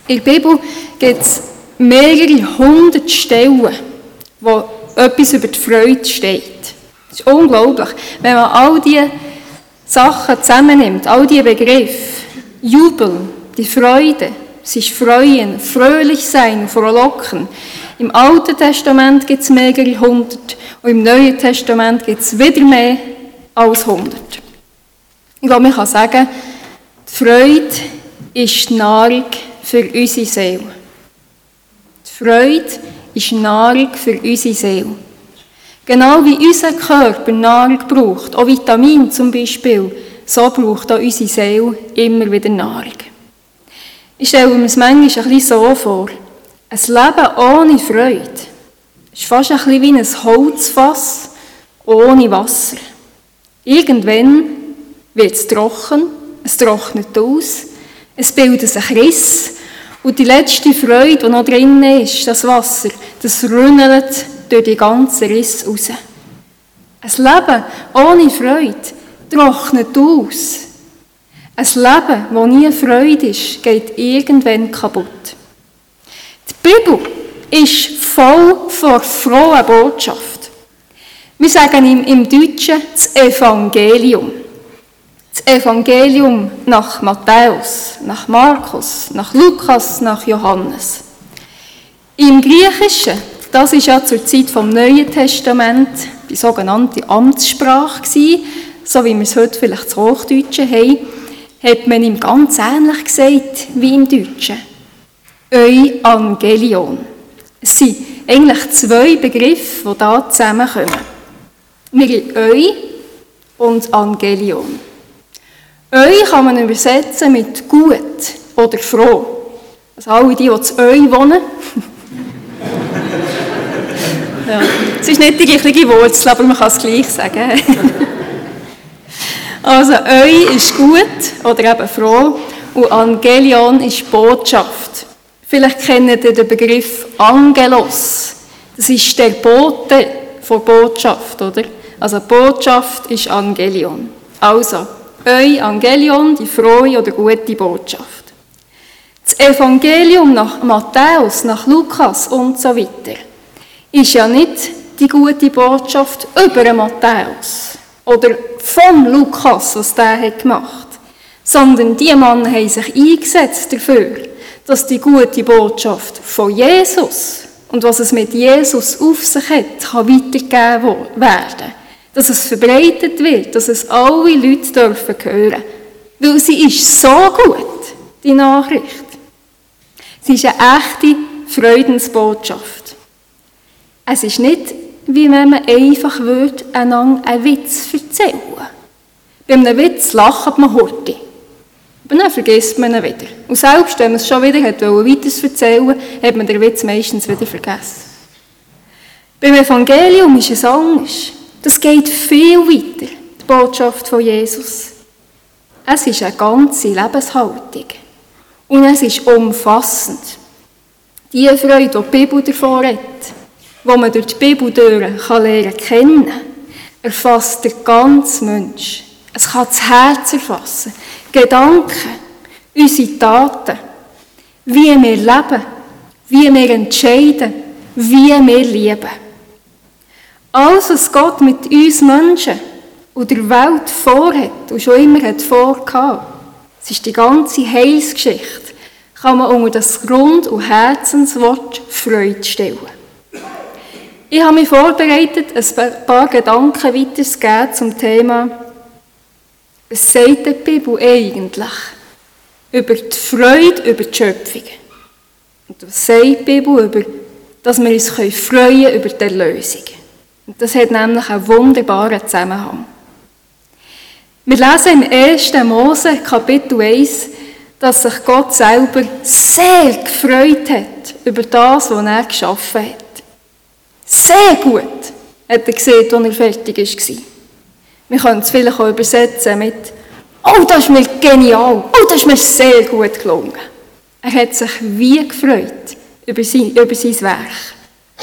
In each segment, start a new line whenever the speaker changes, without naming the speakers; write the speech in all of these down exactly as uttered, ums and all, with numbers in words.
In der Bibel gibt es mehrere hundert Stellen, wo etwas über die Freude steht. Das ist unglaublich. Wenn man all diese Sachen zusammennimmt, all diese Begriffe, Jubel, die Freude, sich freuen, fröhlich sein, frohlocken. Im Alten Testament gibt es mehrere hundert und im Neuen Testament gibt es wieder mehr als hundert. Ich glaube, man kann sagen, die Freude ist die Nahrung für unsere Seele. Die Freude ist Nahrung für unsere Seele. Genau wie unser Körper Nahrung braucht, auch Vitamine zum Beispiel, so braucht auch unsere Seele immer wieder Nahrung. Ich stelle mir es manchmal ein bisschen so vor. Ein Leben ohne Freude ist fast ein bisschen wie ein Holzfass ohne Wasser. Irgendwann wird es trocken, es trocknet aus, es bildet sich Risse und die letzte Freude, die noch drin ist, das Wasser, das rünnelt durch die ganze Risse raus. Ein Leben ohne Freude trocknet aus. Ein Leben, das nie Freude ist, geht irgendwann kaputt. Die Bibel ist voll von froher Botschaft. Wir sagen im, im Deutschen das Evangelium. Das Evangelium nach Matthäus, nach Markus, nach Lukas, nach Johannes. Im Griechischen, das ist ja zur Zeit vom Neuen Testament die sogenannte Amtssprache gewesen, so wie wir es heute vielleicht das Hochdeutsche haben, hat man ihm ganz ähnlich gesagt wie im Deutschen. Euangelion. Es sind eigentlich zwei Begriffe, die hier zusammenkommen. Wir haben Eu und Angelion. Eu kann man übersetzen mit gut oder froh. Also alle die, die zu Eu wohnen. Ja, es ist nicht die gleiche Wurzel, aber man kann es gleich sagen. Also Eu ist gut oder eben froh und Angelion ist Botschaft. Vielleicht kennt ihr den Begriff Angelos. Das ist der Bote von Botschaft, oder? Also Botschaft ist Angelion. Also Euangelion, die frohe oder gute Botschaft. Das Evangelium nach Matthäus, nach Lukas und so weiter ist ja nicht die gute Botschaft über Matthäus oder vom Lukas, was der hat gemacht, sondern die Männer haben sich eingesetzt dafür, dass die gute Botschaft von Jesus und was es mit Jesus auf sich hat, kann weitergegeben werden. Dass es verbreitet wird, dass es alle Leute dürfen hören. Weil sie ist so gut, die Nachricht. Sie ist eine echte Freudensbotschaft. Es ist nicht, wie wenn man einfach würde, einander einen Witz erzählen würde. Bei einem Witz lacht man heute. Aber dann vergisst man ihn wieder. Und selbst wenn man es schon wieder weiter erzählen wollte, hat man den Witz meistens wieder vergessen. Beim Evangelium ist es anders. Das geht viel weiter, die Botschaft von Jesus. Es ist eine ganze Lebenshaltung. Und es ist umfassend. Die Freude, die die Bibel davon hat, die man durch die Bibel durch kann lernen kennen, erfasst den ganzen Mensch. Es kann das Herz erfassen, Gedanken, unsere Taten, wie wir leben, wie wir entscheiden, wie wir lieben. Alles, was Gott mit uns Menschen und der Welt vorhat und schon immer hat vorgehabt, das ist die ganze Heilsgeschichte, kann man unter das Grund- und Herzenswort Freude stellen. Ich habe mich vorbereitet, ein paar Gedanken weiterzugeben zum Thema, was sagt die Bibel eigentlich über die Freude über die Schöpfung? Und was sagt die Bibel über, dass wir uns freuen können über die Erlösung? Und das hat nämlich einen wunderbaren Zusammenhang. Wir lesen im ersten Mose, Kapitel eins, dass sich Gott selber sehr gefreut hat über das, was er geschaffen hat. Sehr gut, hat er gesehen, als er fertig war. Wir können es vielleicht auch übersetzen mit «Oh, das ist mir genial! Oh, das ist mir sehr gut gelungen!» Er hat sich wie gefreut über sein, über sein Werk.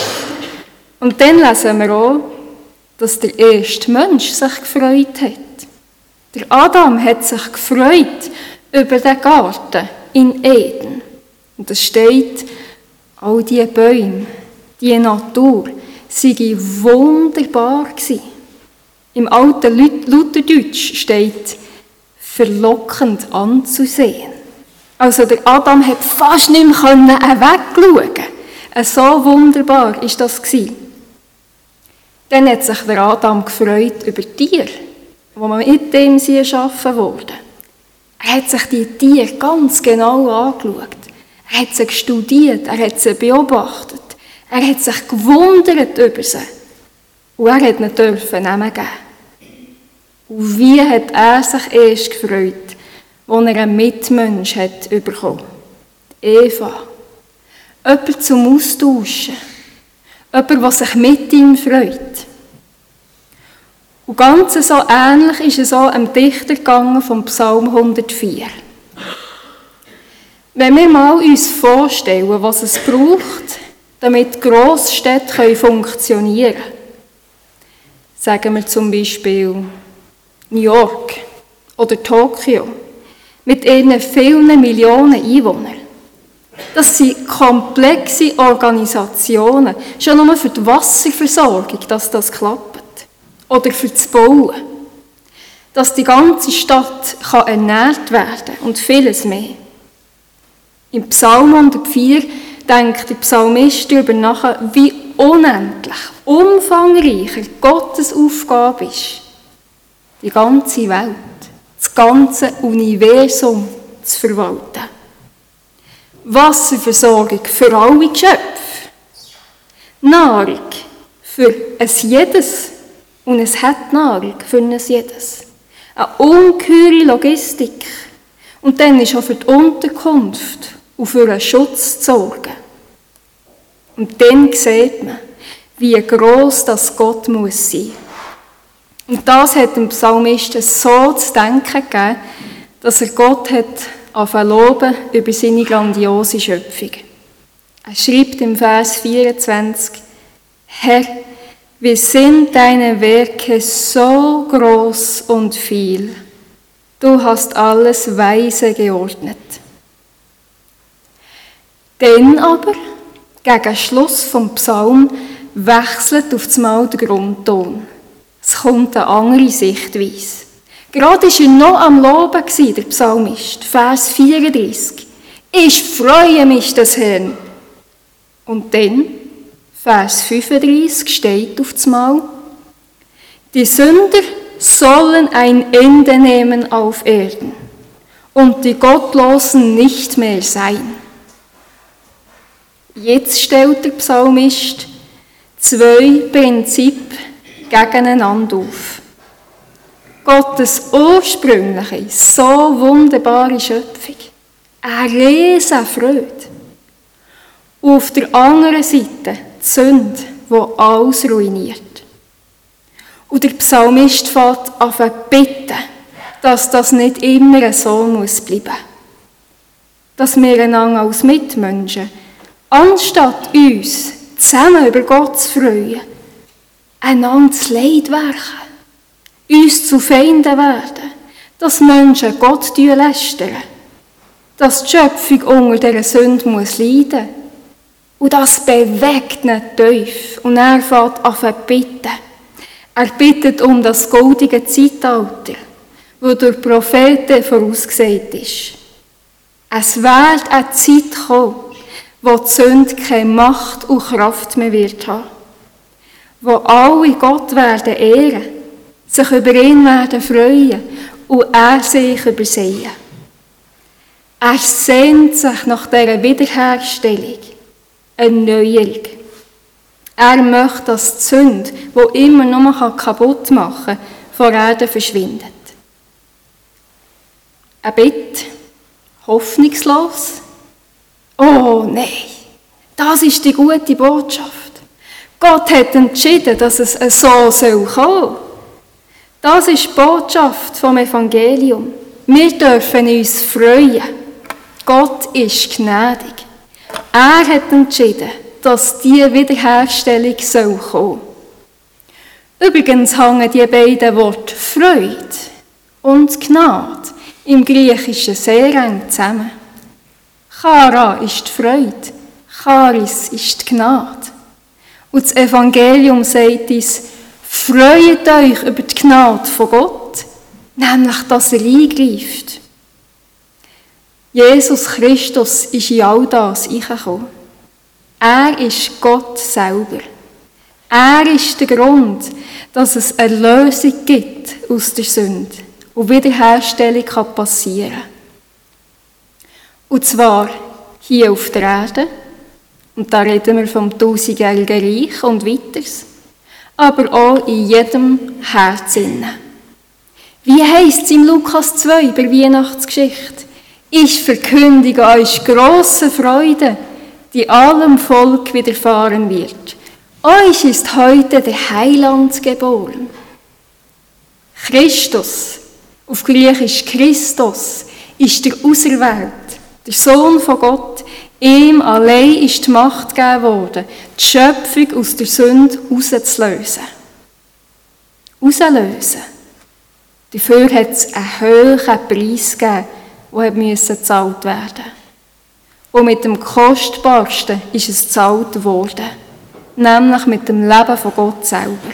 Und dann lesen wir auch, dass der erste Mensch sich gefreut hat. Der Adam hat sich gefreut über den Garten in Eden. Und es steht, all diese Bäume, diese Natur, sei wunderbar gewesen. Im alten Lutherdeutsch steht, verlockend anzusehen. Also der Adam hat fast nicht mehr wegschauen können. So wunderbar war das gewesen. Dann hat sich der Adam gefreut über die Tiere, die mit ihm erschaffen wurden. Er hat sich die Tiere ganz genau angeschaut. Er hat sie studiert, er hat sie beobachtet. Er hat sich gewundert über sie. Und er hat ihnen dürfen Namen geben. Und wie hat er sich erst gefreut, als er einen Mitmensch hat bekommen? Eva. Jemand zum Austauschen. Jemand, der sich mit ihm freut. Und ganz so ähnlich ist es auch am Dichter gegangen vom Psalm hundertvier. Wenn wir mal uns vorstellen, was es braucht, damit Grossstädte funktionieren können, sagen wir zum Beispiel New York oder Tokio, mit ihren vielen Millionen Einwohnern. Das sind komplexe Organisationen, schon nur für die Wasserversorgung, dass das klappt. Oder für das Bauen. Dass die ganze Stadt kann ernährt werden und vieles mehr. Im Psalm hundertvier denkt der Psalmist darüber nach, wie unendlich, umfangreicher Gottes Aufgabe ist, die ganze Welt, das ganze Universum zu verwalten. Wasserversorgung für alle Geschöpfe. Nahrung für ein jedes. Und es hat Nahrung für ein jedes. Eine ungeheure Logistik. Und dann ist auch für die Unterkunft und für einen Schutz zu sorgen. Und dann sieht man, wie gross das Gott muss sein. Und das hat dem Psalmisten so zu denken gegeben, dass er Gott hat angefangen loben über seine grandiose Schöpfung. Er schreibt im Vers vierundzwanzig, Herr, wie sind deine Werke so groß und viel. Du hast alles weise geordnet. Dann aber, gegen Schluss vom Psalm, wechselt auf einmal der Grundton. Es kommt eine andere Sichtweise. Gerade war er noch am Loben, der Psalmist, Vers vierunddreißig. Ich freue mich des Herrn. Und dann, Vers fünfunddreißig steht auf einmal, die Sünder sollen ein Ende nehmen auf Erden und die Gottlosen nicht mehr sein. Jetzt stellt der Psalmist zwei Prinzipien gegeneinander auf. Gottes ursprüngliche, so wunderbare Schöpfung, eine riesige Freude. Und auf der anderen Seite die Sünde, die alles ruiniert. Und der Psalmist fängt an zu bitten, dass das nicht immer so muss bleiben. Dass wir einander als Mitmenschen, anstatt uns zusammen über Gott zu freuen, einander zu Leid werken, uns zu Feinden werden, dass Menschen Gott lästern, dass die Schöpfung unter dieser Sünde muss leiden muss. Und das bewegt ihn tief. Und er fängt an zu bitten. Er bittet um das goldige Zeitalter, das durch Propheten vorausgesagt ist. Es wird eine Zeit kommen, wo die Sünde keine Macht und Kraft mehr wird haben. Wo alle Gott werden ehren, sich über ihn werden freuen und er sich übersehen. Er sehnt sich nach dieser Wiederherstellung, Erneuerung. Er möchte, dass die Sünde, die immer nur kaputt machen kann, von Erde verschwindet. Ein Bitte, hoffnungslos? Oh nein, das ist die gute Botschaft. Gott hat entschieden, dass es so soll kommen. Das ist die Botschaft vom Evangelium. Wir dürfen uns freuen. Gott ist gnädig. Er hat entschieden, dass diese Wiederherstellung soll kommen. Übrigens hängen die beiden Worte Freude und Gnade im Griechischen sehr eng zusammen. Chara ist die Freude, Charis ist die Gnade. Und das Evangelium sagt uns, freut euch über die Gnade von Gott, nämlich, dass er eingreift. Jesus Christus ist in all das eingekommen. Er ist Gott selber. Er ist der Grund, dass es eine Lösung gibt aus der Sünde und Wiederherstellung kann passieren. Und zwar hier auf der Erde, und da reden wir vom tausendjährigen Reich und weiters, aber auch in jedem Herzen. Wie heisst es im Lukas zwei bei der Weihnachtsgeschichte? Ich verkündige euch grosse Freude, die allem Volk widerfahren wird. Euch ist heute der Heiland geboren. Christus, auf Griechisch Christus, ist der Auserwählte, der Sohn von Gott. Ihm allein ist die Macht gegeben worden, die Schöpfung aus der Sünde rauszulösen. Rauslösen. Dafür hat es einen hohen Preis gegeben, der gezahlt werden musste. Und mit dem Kostbarsten ist es gezahlt worden, nämlich mit dem Leben von Gott selber.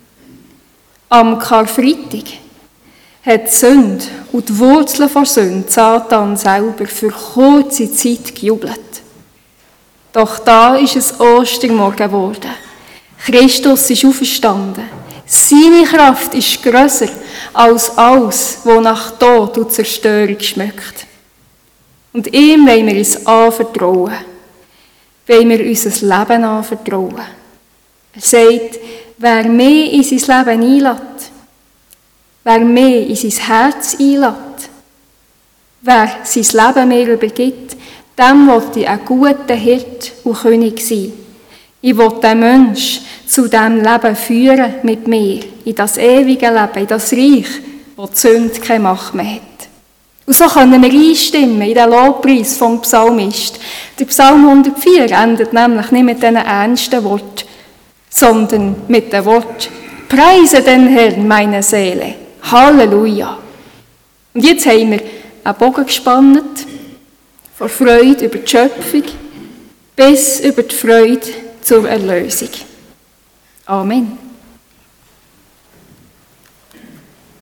Am Karfreitag hat die Sünde und die Wurzeln von Sünde, Satan selber, für kurze Zeit gejubelt. Doch da ist es Ostermorgen geworden. Christus ist auferstanden. Seine Kraft ist grösser als alles, was nach Tod und Zerstörung schmeckt. Und ihm wollen wir uns anvertrauen. Wollen wir unser Leben anvertrauen. Er sagt, wer mehr in sein Leben einlädt, wer mehr in sein Herz einlädt, wer sein Leben mehr übergibt, dem will ich ein guter Hirt und König sein. Ich will den Menschen zu diesem Leben führen mit mir, in das ewige Leben, in das Reich, wo die Sünde keine Macht mehr hat. Und so können wir einstimmen in den Lobpreis vom Psalmist. Der Psalm hundertvier endet nämlich nicht mit diesen ernsten Worten, sondern mit dem Wort, preise den Herrn, meine Seele. Halleluja. Und jetzt haben wir einen Bogen gespannt, von Freude über die Schöpfung bis über die Freude zur Erlösung. Amen.